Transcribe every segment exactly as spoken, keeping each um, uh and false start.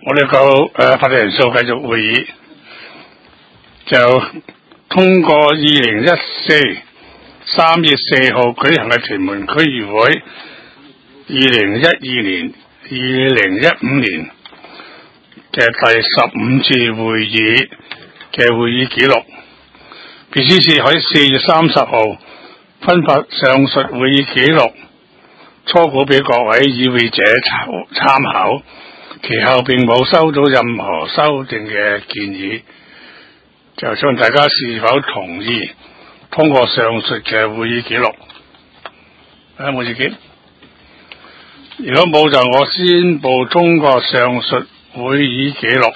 我哋夠誒法定人數繼續會議，就通過二零一四三月四號舉行嘅屯門區議會二零一二年、二零一五年嘅第十五次會議嘅會議記錄。秘書處喺四月三十號分發上述會議記錄初稿俾各位議會者參考，其後並冇收到任何修訂嘅建議，就請大家是否同意通過上述嘅會議記錄？有冇意見？如果冇，就我宣布通過上述會議記錄。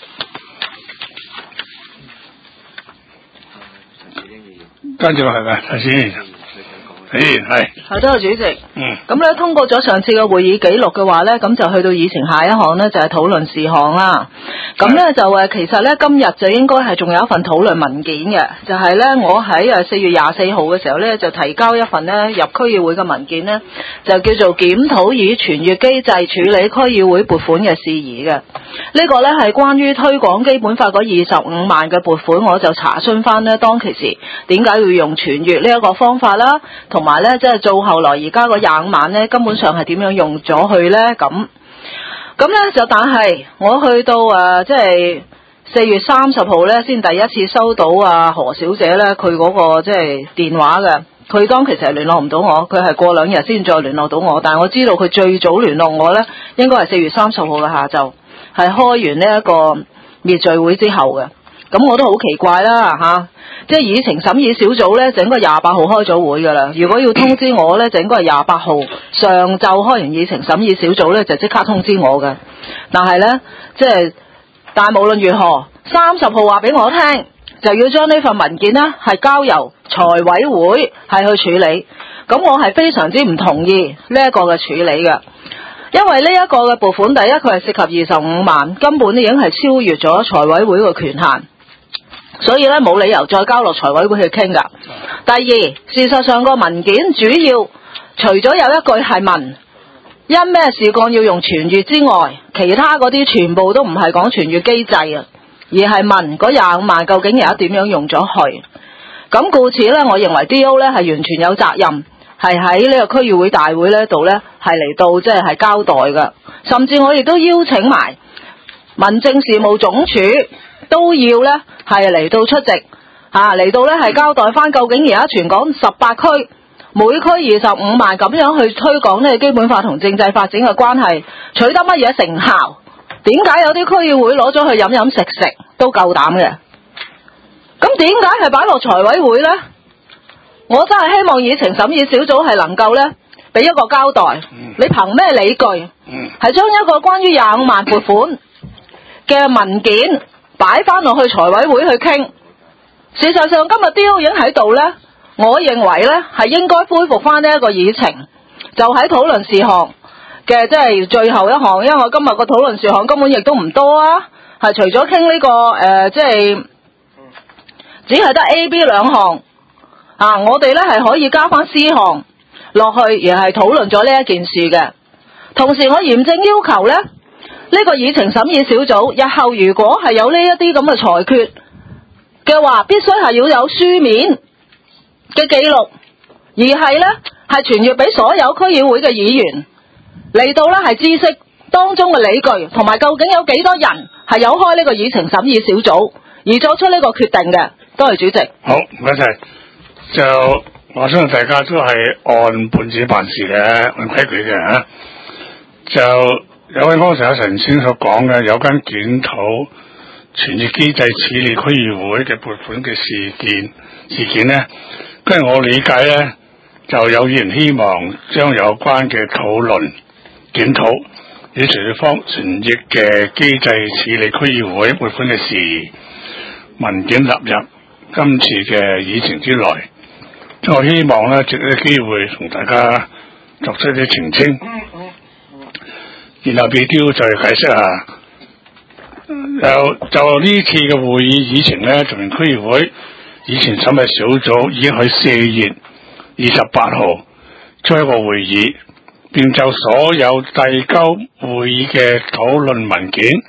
跟住係咪？睇先。誒係。 係多謝主席。 嗯。 咁咧通過咗上次嘅會議記錄嘅話咧，咁就去到議程下一項咧，就係討論事項啦。咁咧就誒，其實咧今日就應該係仲有一份討論文件嘅，就係、是、咧我喺誒四月廿四號嘅時候咧就提交一份咧入區議會嘅文件咧，就叫做檢討以傳閱機制處理區議會撥款嘅事宜嘅。呢、這個咧係關於推廣基本法嗰二十五萬嘅撥款，我就查詢翻咧當其時點解要用傳閱呢一個方法啦，同埋咧即係做後來而家個廿五萬咧根本上係點樣用咗去咧咁。咁咧就但係我去到誒即係四月三十號咧先第一次收到啊何小姐咧佢嗰個即係電話嘅，佢當其實係聯絡唔到我，佢係過兩日先再聯絡到我，但係我知道佢最早聯絡我咧應該係四月三十號嘅下晝，係開完呢一個滅罪會之後嘅。咁我都好奇怪啦吓、啊，即係議程審議小組咧，就應該廿八號開咗會噶啦。如果要通知我咧，就應該係廿八號上晝開完議程審議小組咧，就即刻通知我嘅。但係咧，即係但係無論如何，三十號話俾我聽，就要將呢份文件呢係交由財委會係去處理。咁我係非常之唔同意呢一個嘅處理嘅，因為呢一個嘅撥款，第一佢係涉及二十五萬，根本已經係超越咗財委會嘅權限。所以咧冇理由再交落財委會去傾噶。第二，事實上個文件主要除咗有一句係問因咩事幹要用傳閱之外，其他嗰啲全部都唔係講傳閱機制啊，而係問嗰廿五萬究竟而家點樣用咗去。咁故此咧，我認為 D O 咧係完全有責任，係喺呢個區議會大會呢度咧係嚟到即係係交代噶。甚至我亦都邀請埋民政事務總署都要咧係嚟到出席嚇，嚟到咧係交代翻究竟而家全港十八區每區二十五萬咁樣去推廣呢個基本法同政制發展嘅關係取得乜嘢成效？點解有啲區議會攞咗去飲飲食食都夠膽嘅？咁點解係擺落財委會呢？我真係希望議程審議小組係能夠咧俾一個交代。嗯、你憑咩理據係將、嗯、一個關於廿五萬撥款嘅文件擺翻落去財委會去傾？事實上今日 D O 已經喺度呢，我認為呢係應該恢復翻呢一個議程，就喺討論事項嘅即係最後一項，因為我今日個討論事項根本亦都唔多啊，係除咗傾呢個誒即係只係得 A、B 兩項啊，我哋呢係可以加翻 C 項落去，而係討論咗呢一件事嘅。同時我嚴正要求呢，呢個議程審議小組日後如果係有呢一啲咁嘅裁決嘅話，必須係要有書面嘅記錄，而係呢係傳閱俾所有區議會嘅議員嚟到呢係知識當中嘅理據，同埋究竟有幾多人係有開呢個議程審議小組而作出呢個決定嘅。多謝主席。 好，唔該晒。就我相信大家都係按本子辦事嘅，按規矩嘅嚇。就有位剛才阿陳先所講嘅有關檢討傳閱機制處理區議會嘅撥款嘅事件事件呢，根據我理解呢，就有議員希望將有關嘅討論檢討以隨住方傳閱嘅機制處理區議會撥款嘅事宜文件納入今次嘅議程之內。我希望呢，藉呢個機會同大家作出一啲澄清，然後俾 D O 再解釋下。就就呢次嘅會議議程呢，屯門區議會議程審議小組已經喺四月二十八號開一個會議，並就所有遞交會議嘅討論文件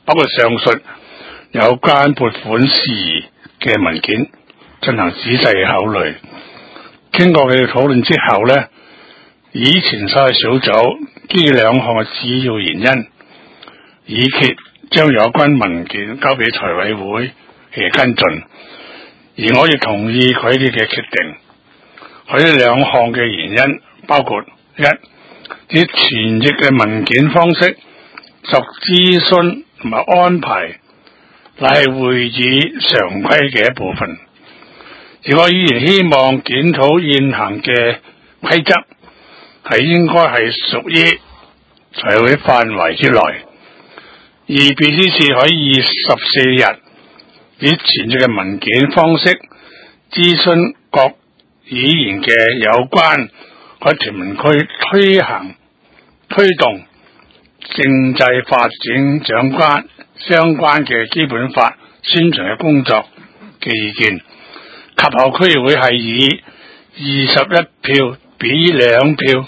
包括上述有關撥款事宜嘅文件進行仔細考慮。經過佢哋討論之後呢，以前晒小組基於兩項嘅主要原因，以決將有關文件交俾財委會嚟跟進，而我亦同意佢哋嘅決定。佢呢兩項嘅原因包括：一、以傳譯嘅文件方式作諮詢同埋安排，乃係會議常規嘅一部分。而我依然希望檢討現行嘅規則係應該係屬於財會範圍之內，而秘書處可以十四日以傳譯嘅文件方式諮詢各議員嘅有關喺屯門區推行推動政制發展長關相關嘅基本法宣傳嘅工作嘅意見，及後區議會係以二十一票比兩票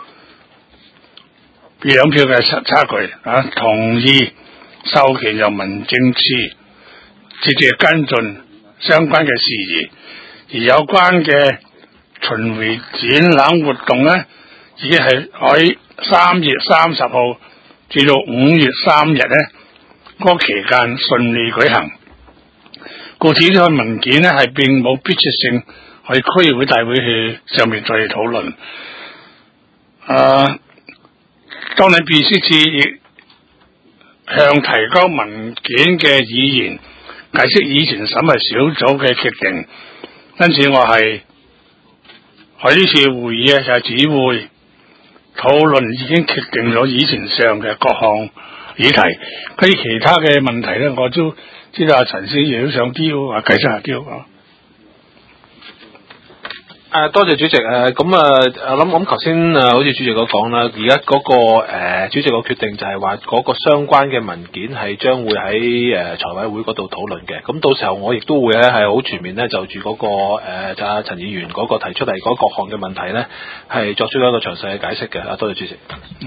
比兩票嘅差差距啊，同意授權由民政處直接跟進相關嘅事宜，而有關嘅巡迴展覽活動呢，已經係喺三月三十號至到五月三日呢嗰、那個期間順利舉行。故此呢個文件呢係並冇迫切性去區議會大會去上面再討論。啊，當你秘書處亦向提交文件嘅議員解釋以前審核小組嘅決定，因此我係喺呢次會議咧就係只會討論已經決定咗議程上嘅各項議題，嗰啲其他嘅問題咧，我都知道阿陳先生都想啲話解釋下啲啊。 誒，多謝主席。誒，咁啊，我諗咁頭先誒，好似主席所講啦，而家嗰個誒、呃、主席個決定就係話嗰個相關嘅文件係將會喺誒財委會嗰度討論嘅。咁到時候我亦都會咧係好全面咧就住嗰、那個誒、呃、就阿陳議員嗰個提出嚟嗰各項嘅問題咧係作出一個詳細嘅解釋嘅。啊，多謝主席。嗯。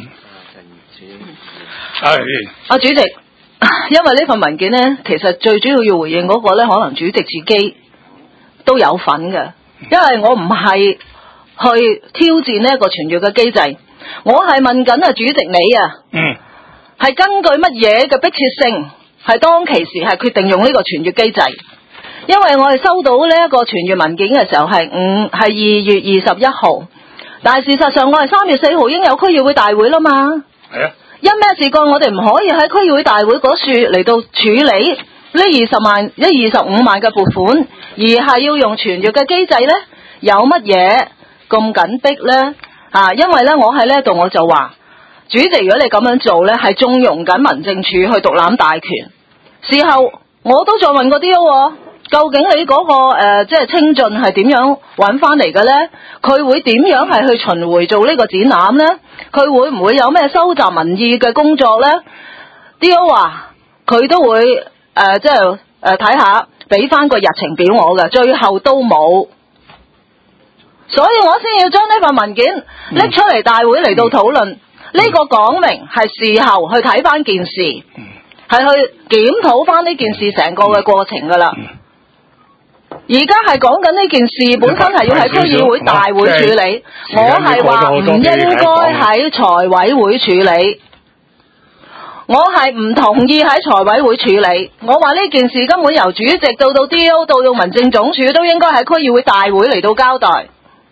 係。 阿主席，因為呢份文件咧，其實最主要要回應嗰個咧，可能主席自己都有份嘅。因為我唔係去挑戰呢一個傳閱嘅機制，我係問緊啊主席你啊， 嗯， 係根據乜嘢嘅迫切性，係當其時係決定用呢個傳閱機制？因為我係收到呢一個傳閱文件嘅時候係五係二月二十一號，但係事實上我係三月四號已經有區議會大會啦嘛。 係啊， 因咩事幹我哋唔可以喺區議會大會嗰處嚟到處理呢二十萬、一二十五萬嘅撥款，而係要用傳閱嘅機制呢？有乜嘢咁緊迫呢？啊，因為呢，我喺呢度我就話，主席如果你咁樣做呢，係縱容緊民政處去獨攬大權。事後我都再問過啲咯，究竟你嗰、那個誒即係清進係點樣揾翻嚟嘅呢？佢會點樣係去巡迴做呢個展覽呢？佢會唔會有咩收集民意嘅工作呢？啲話佢都會。誒、呃，即係誒，睇下俾翻個日程表我嘅，最後都冇，所以我先要將呢份文件拎出嚟大會嚟到討論。呢、嗯、個講明係事後去睇翻件事，係、嗯、去檢討翻呢件事成個嘅過程噶啦。而家係講緊呢件事本身係要喺區議會大會處理，我係話唔應該喺財委會處理。我係唔同意喺財委會處理，我話呢件事根本由主席到到 D O 到到民政總署都應該喺區議會大會嚟到交代。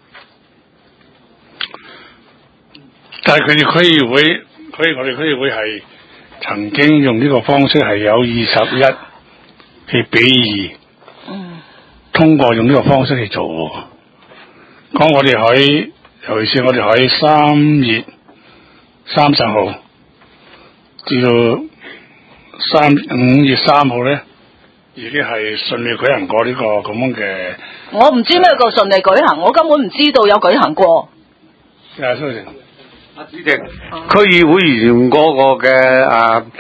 但係佢哋區議會，所以我哋區議會係曾經用呢個方式係有二十一去比二，嗯，通過用呢個方式去做。講我哋喺，尤其是我哋喺三月三十號。至到三五月三號咧，已經係順利舉行過呢個咁樣嘅。我唔知咩叫順利舉行，我根本唔知道有舉行過。啊，蘇成， 阿主席，區議會員嗰個嘅啊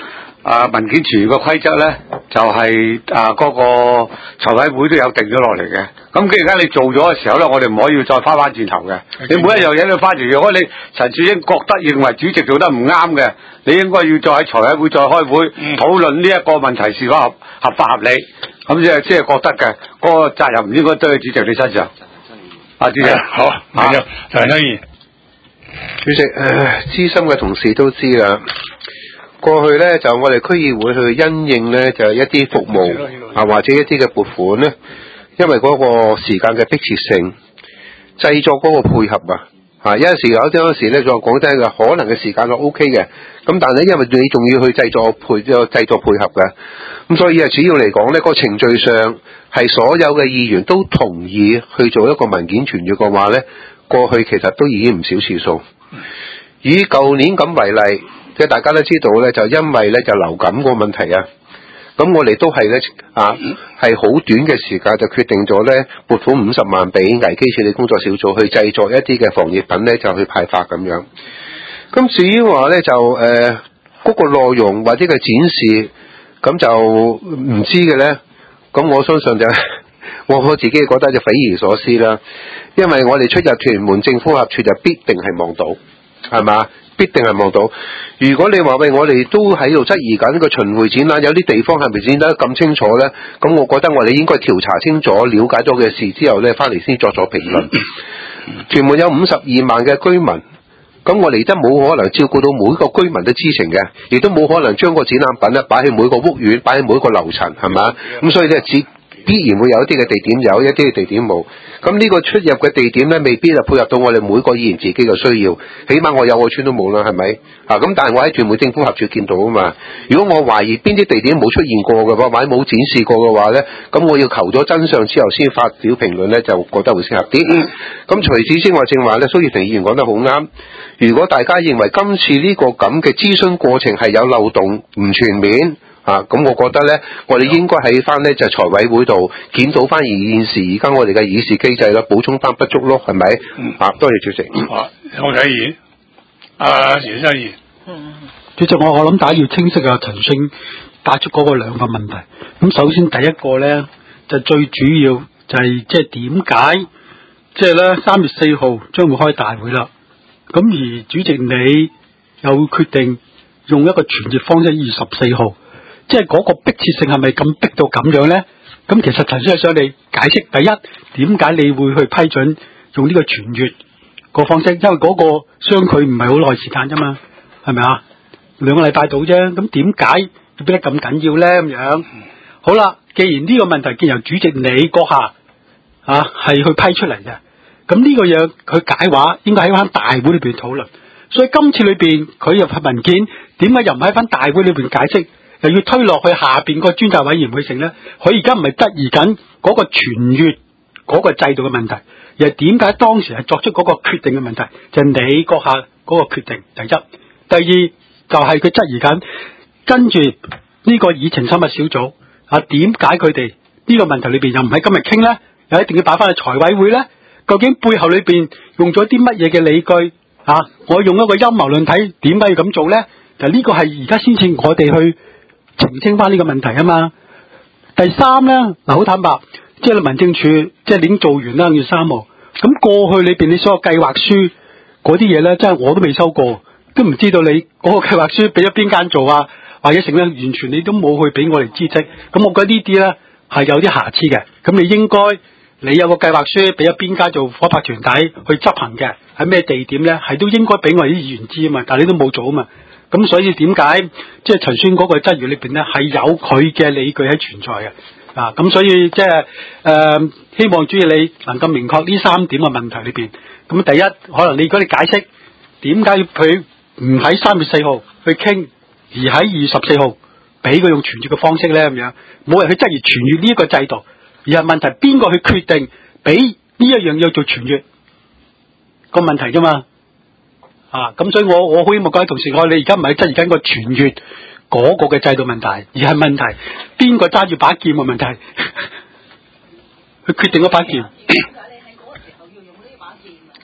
啊文件傳閱嘅規則咧，就係、是、啊嗰、那個財委會都有定咗落嚟嘅。咁既然間你做咗嘅時候咧，我哋唔可以再翻翻轉頭嘅。你每一樣嘢都翻轉，如果你陳樹英覺得認為主席做得唔啱嘅，你應該要再喺財委會再開會、嗯、討論呢一個問題是否合合法合理。咁即係即係覺得嘅，嗰、那個責任唔應該堆喺主席你身上。啊，主席， 好，係啊，陳生議。 主席，誒，資深嘅同事都知啦。過去咧就我哋區議會去因應咧就係一啲服務啊或者一啲嘅撥款咧，因為嗰個時間嘅迫切性，製作嗰個配合啊，啊有陣時有啲嗰時咧就講真嘅，可能嘅時間係 O K 嘅，咁但係咧因為你仲要去製作配製作配合嘅，咁所以啊主要嚟講咧個程序上係所有嘅議員都同意去做一個文件傳閱嘅話咧，過去其實都已經唔少次數。以舊年咁為例。即係大家都知道咧，就因為咧就流感個問題啊，咁我哋都係咧啊係好短嘅時間就決定咗咧撥款五十萬俾危機處理工作小組去製作一啲嘅防疫品咧，就去派發咁樣。咁至於話咧就誒嗰、呃那個內容或者嘅展示，咁就唔知嘅咧，咁我相信就我我自己覺得就匪夷所思啦，因為我哋出入屯門政府合署就必定係望到，係嘛？必定係望到。如果你話喂，我哋都喺度質疑緊個巡迴展覽，有啲地方係咪展得咁清楚呢？咁我覺得我哋應該調查清楚，了解咗嘅事之後呢，翻嚟先作咗評論。屯門有五十二萬嘅居民，咁我哋真冇可能照顧到每個居民嘅知情嘅，亦都冇可能將個展覽品咧擺喺每個屋苑，擺喺每一個樓層，係嘛？咁所以呢，只必然會有一啲嘅地點有，一啲嘅地點冇。咁呢個出入嘅地點咧，未必就配合到我哋每個議員自己嘅需要。起碼我有個村都冇啦，係咪？啊，咁但係我喺屯門政府合署見到啊嘛。如果我懷疑邊啲地點冇出現過嘅話，或者冇展示過嘅話咧，咁我要求咗真相之後先發表評論咧，就覺得會適合啲。咁、嗯、除此之外，正話咧，蘇月婷議員講得好啱。如果大家認為今次呢個咁嘅諮詢過程係有漏洞、唔全面，啊，咁我覺得咧，我哋應該喺翻咧就財委會度檢討翻而現時而家我哋嘅議事機制啦，補充翻不足咯，係咪？嗯，啊，多謝主席。 好，有冇睇議？啊，袁生議。 嗯，主席，我我諗大家要清晰啊，陳星帶出嗰個兩個問題。咁首先第一個咧，就最主要就係即係點解，即係咧三月四號將會開大會啦。咁而主席你又決定用一個傳閱方式，二十四號。即係嗰個迫切性係咪咁逼到咁樣呢？咁其實陳先生想你解釋，第一點解你會去批准用呢個傳閱個方式？因為嗰個相距唔係好耐時間啫嘛，係咪啊？兩個禮拜到啫，咁點解要逼得咁緊要呢？咁樣好啦，既然呢個問題既由主席你閣下啊係去批出嚟嘅，咁呢個嘢佢解話應該喺翻大會裏邊討論。所以今次裏邊佢入份文件，點解又唔喺翻大會裏邊解釋？又要推落去下邊個專責委員會成咧，佢而家唔係質疑緊嗰個傳閱嗰個制度嘅問題，而係點解當時係作出嗰個決定嘅問題，就係、是、你閣下嗰個決定。第一，第二就係佢質疑緊跟住呢個議程審核小組啊，點解佢哋呢個問題裏邊又唔喺今日傾咧，又一定要擺翻去財委會咧？究竟背後裏邊用咗啲乜嘢嘅理據啊？我用一個陰謀論睇，點解要咁做咧？就呢個係而家先至我哋去澄清翻呢個問題啊嘛。第三咧，嗱好坦白，即係民政處即係已經做完啦，五月三號。咁過去裏邊你所有計劃書嗰啲嘢咧，真係我都未收過，都唔知道你嗰個計劃書俾咗邊間做啊，或者成咧完全你都冇去俾我哋知悉。咁我覺得呢啲咧係有啲瑕疵嘅。咁你應該你有個計劃書俾咗邊間做夥拍團體去執行嘅，喺咩地點咧，係都應該俾我哋啲議員知啊嘛。但係你都冇做啊嘛。咁所以點解即係陳宣嗰個質疑裏邊咧係有佢嘅理據喺存在嘅啊？咁所以即係誒希望主要你能夠明確呢三點嘅問題裏邊。咁第一，可能你如果你解釋點解佢唔喺三月四號去傾，而喺二十四號俾佢用傳閱嘅方式咧，咁樣冇人去質疑傳閱呢一個制度，而係問題邊個去決定俾呢一樣嘢做傳閱個問題啫嘛。啊，咁所以我我好希望各位同事，我你而家唔係質疑緊個傳閱嗰個嘅制度問題，而係問題邊個揸住把劍嘅問題，去決定嗰把劍。點解你喺嗰個時候要用呢把劍啊？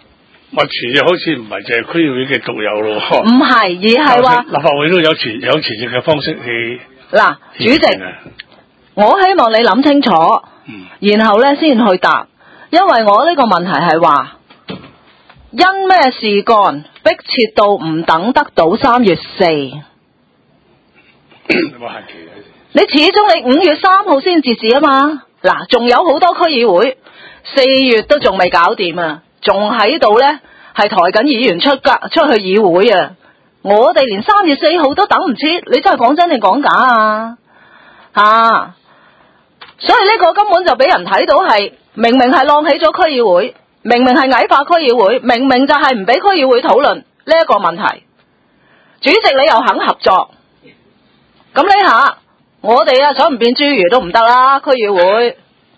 我全日好似唔係淨係區議會嘅獨有咯。 唔係，而係話立法會都有全有全日嘅方式去。 嗱，主席，我希望你諗清楚， 嗯、 然後咧先去答，因為我呢個問題係話，因咩事幹迫切到唔等得到三月四？你始終你五月三號先截止啊嘛，嗱，仲有好多區議會四月都仲未搞掂啊，仲喺度呢，係抬緊議員出格出去議會啊，我哋連三月四號都等唔切，你真係講真定講假啊？啊，所以呢個根本就俾人睇到係明明係晾起咗區議會，明明係矮化區議會，明明就係唔俾區議會討論呢一個問題，主席你又肯合作，咁呢下我哋啊想唔變豬魚都唔得啦，區議會。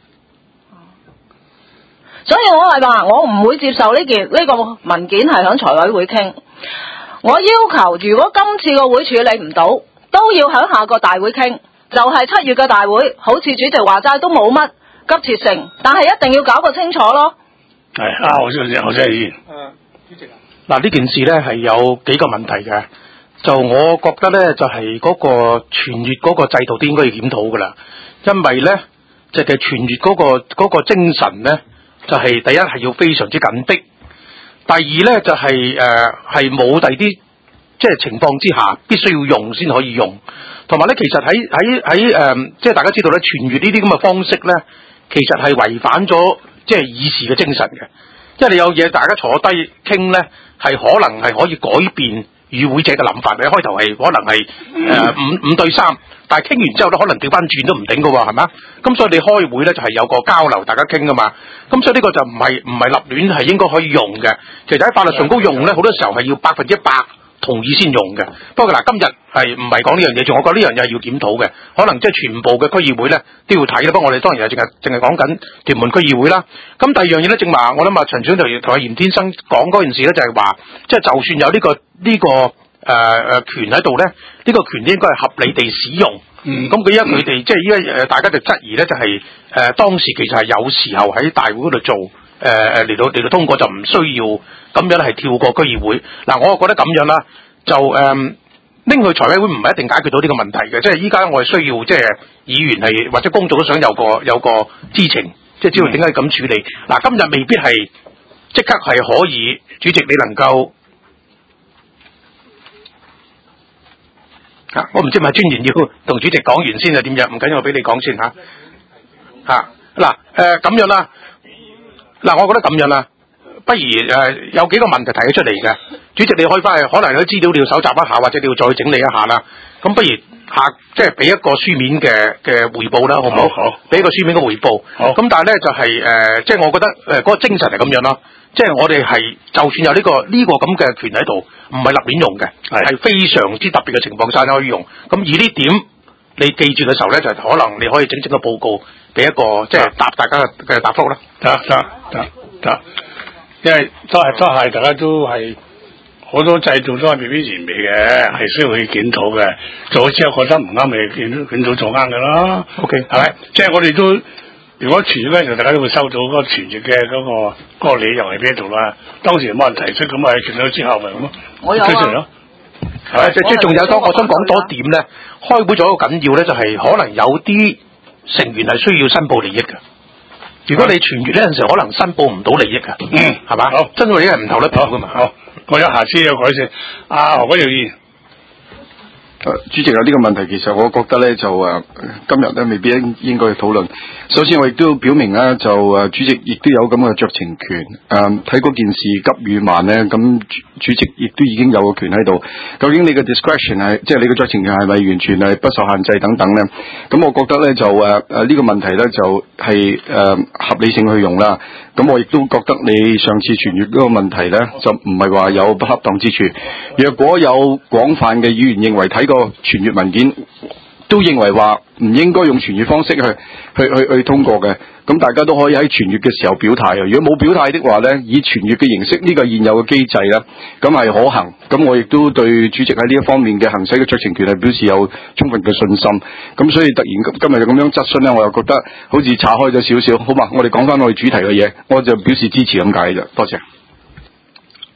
所以我係話我唔會接受呢件呢、呢個文件係響財委會傾，我要求如果今次個會處理唔到，都要響下個大會傾，就係、是、七月嘅大會，好似主席話齋都冇乜急切性，但係一定要搞個清楚咯。 係啊，我先我先議員。誒， 主席啊，嗱呢件事咧係有幾個問題嘅，就我覺得咧就係、是、嗰個全月嗰個制度都應該要檢討噶啦，因為咧就係全月嗰、那個嗰、那個精神咧。就係、是、第一係要非常之緊迫，第二咧就係誒係冇第啲即係情況之下必須要用先可以用，同埋咧其實喺喺喺誒即係大家知道咧全月呢啲咁嘅方式咧，其實係違反咗即係議事嘅精神嘅，因為你有嘢大家坐低傾咧係可能係可以改變與會者嘅諗法，你一開頭係可能係誒、呃、五五對三。但係傾完之後咧，可能調翻轉都唔頂㗎喎，係咪啊？咁所以你開會咧就係、是、有個交流，大家傾㗎嘛。咁所以呢個就唔係唔係立亂，係應該可以用嘅。其實喺法律上高用咧，好多時候係要百分之一百同意先用嘅。不過嗱，今日係唔係講呢樣嘢？仲我覺得呢樣嘢係要檢討嘅。可能即係全部嘅區議會咧都要睇啦。不過我哋當然係淨係淨係講緊屯門區議會啦。咁第二樣嘢咧，正話我諗啊陳長同同阿嚴天生講嗰件事咧，就係話即係就算有呢、這個呢、這個。誒、呃、誒權喺度咧，呢、這個權應該係合理地使用。嗯，咁佢依家佢哋即係依家誒，大家就質疑咧，就係、是、誒、呃、當時其實係有時候喺大會嗰度做誒誒嚟到嚟到通過，就唔需要咁樣係跳過區議會。嗱、呃，我覺得咁樣啦，就誒拎、呃、去財委會唔係一定解決到呢個問題嘅，即係依家我係需要即係議員係或者公眾都想有個有個知情，即係知道點解咁處理。嗱、呃，今日未必係即刻係可以，主席你能夠。啊！我唔知係咪專員要同主席講完先啊？點樣？唔緊要，我俾你講先嚇。嚇嗱誒咁樣啦。嗱、啊，我覺得咁樣啦，不如誒、呃、有幾個問題提咗出嚟嘅。主席你可以翻去，可能有啲資料你要搜集一下，或者你要再整理一下啦。咁不如下即係俾一個書面嘅嘅彙報啦，好唔好？好。俾一個書面嘅彙報。好。咁但係咧就係、是、誒、呃，即係我覺得誒嗰、呃那個精神係咁樣咯。即係我哋係就算有呢、這個呢、這個咁嘅權喺度，唔係立亂用嘅，係非常之特別嘅情況下可以用。咁而呢點你記住嘅時候咧，就可能你可以整整個報告俾一個即係答大家嘅嘅答覆啦。 得得得得，因為都係都係大家都係好多制度都係未必完美嘅，係需要去檢討嘅。做咗之後覺得唔啱，咪檢檢討做啱嘅咯。OK，係咪？即係我哋都。如果傳嘅時候，大家都會收到嗰個傳譯嘅嗰個嗰個理由喺邊度啦。當時冇人提出，咁咪傳咗之後咪咁咯。 我有啊。 係即即仲有多，我想講多一點咧。開會仲有一個緊要咧，就係可能有啲成員係需要申報利益嘅。如果你傳閱呢陣時，可能申報唔到利益嘅。嗯，係嘛？好，申報利益係唔投得票噶嘛。 好，我有下次有改善。啊，何君堯議員。 誒，主席啊，呢個問題其實我覺得咧就誒今日咧未必應應該去討論。首先我亦都要表明咧，就誒主席亦都有咁嘅酌情權。誒睇嗰件事急與慢咧，咁主席亦都已經有個權喺度。究竟你嘅 discretion 係即係你嘅酌情權係咪完全係不受限制等等咧？咁我覺得咧就誒誒呢個問題咧就係、是、誒、呃、合理性去用啦。咁我亦都覺得你上次傳閱嗰個問題咧就唔係話有不恰當之處。若果有廣泛嘅議員認為睇個傳閱文件都認為話唔應該用傳閱方式去去去去通過嘅，咁大家都可以喺傳閱嘅時候表態啊。如果冇表態的話咧，以傳閱嘅形式呢個現有嘅機制咧，咁係可行。咁我亦都對主席喺呢一方面嘅行使嘅酌情權係表示有充分嘅信心。咁所以突然今日就咁樣質詢咧，我又覺得好似岔開咗少少。好嘛，我哋講翻我哋主題嘅嘢，我就表示支持咁解啫。多謝。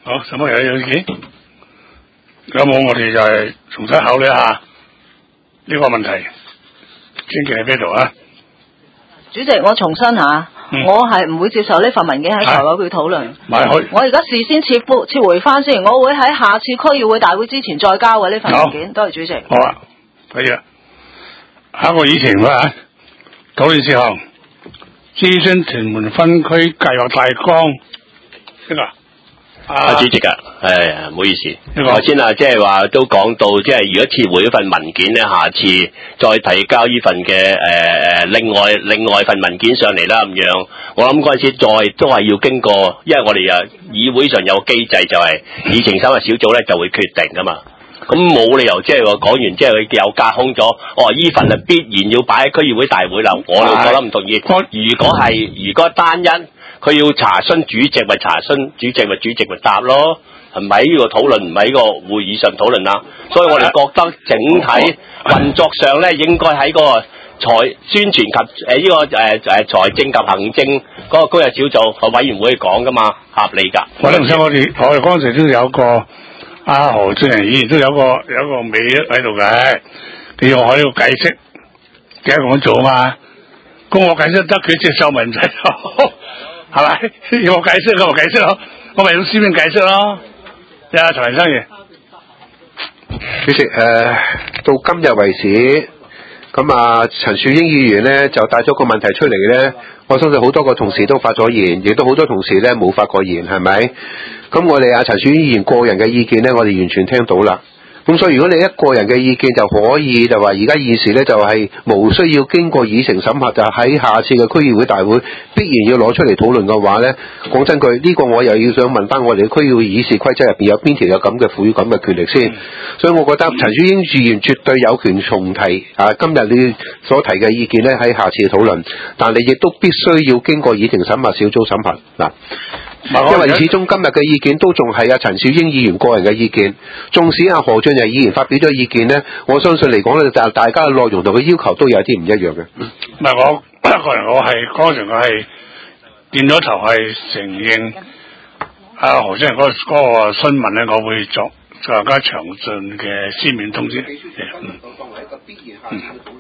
好，什麼有有意見？有冇我哋就係重新考慮一下呢個問題，先決喺邊度啊？ 主席，我重申下，嗯、我係唔會接受呢份文件喺財委會討論。我而家事先撤撤回翻先，我會喺下次區議會大會之前再交嘅呢份文件。多謝主席。 好啊，可以啊。下個議程啊，討論事項，諮詢屯門分區計劃大綱。邊個？ 啊，主席啊，誒，唔好意思，頭先啊，即係話都講到，即係如果撤回呢份文件咧，下次再提交呢份嘅誒誒，另外另外份文件上嚟啦，咁樣，我諗嗰陣時再都係要經過，因為我哋啊議會上有個機制，就係議程審核小組咧就會決定噶嘛，咁冇理由即係話講完之後佢又架空咗，哦，呢份啊必然要擺喺區議會大會啦，我就覺得唔同意。如果係如果單一。佢要查詢主席咪查詢主席咪主席咪答咯，係咪呢個討論唔喺個會議上討論啦？所以我哋覺得整體運作上咧，應該喺個財宣傳及誒呢、呃這個誒誒財政及行政嗰個高日小組個委員會講噶嘛，合理㗎。 我哋唔使我哋我哋嗰陣時都有個阿何俊仁議員都有個有個尾喺度嘅，佢要我喺度解釋點解咁做嘛？咁我解釋得佢接受問題。係咪？要我解釋咁我解釋咯，我咪用書面解釋咯。呀，陳生爺， 主席誒、呃，到今日為止，咁啊陳樹英議員咧就帶咗個問題出嚟咧，我相信好多個同事都發咗言，亦都好多同事咧冇發過言，係咪？咁我哋阿陳樹英議員個人嘅意見咧，我哋完全聽到啦。咁所以如果你一個人嘅意見就可以就話而家現時咧就係無需要經過議程審核，就喺下次嘅區議會大會必然要攞出嚟討論嘅話咧，講真句呢、呢個我又要想問翻我哋嘅區議會議事規則入邊有邊條有咁嘅賦予咁嘅權力先，所以我覺得陳樹英議員絕對有權重提啊今日你所提嘅意見咧喺下次討論，但係亦都必須要經過議程審核小組審核嗱。因為始終今日嘅意見都仲係阿陳小英議員個人嘅意見，縱使阿何俊仁議員發表咗意見呢，我相信嚟講咧，就大家嘅內容同佢要求都有啲唔一樣嘅。 唔係我個人，我係嗰陣我係點咗頭係承認阿何俊仁嗰嗰個詢問咧，我會作更加詳盡嘅書面通知。嗯嗯。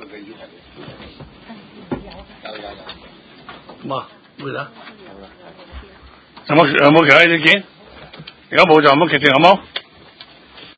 咁啊，會啦。有冇有冇其他意見？如果冇就冇決定好冇？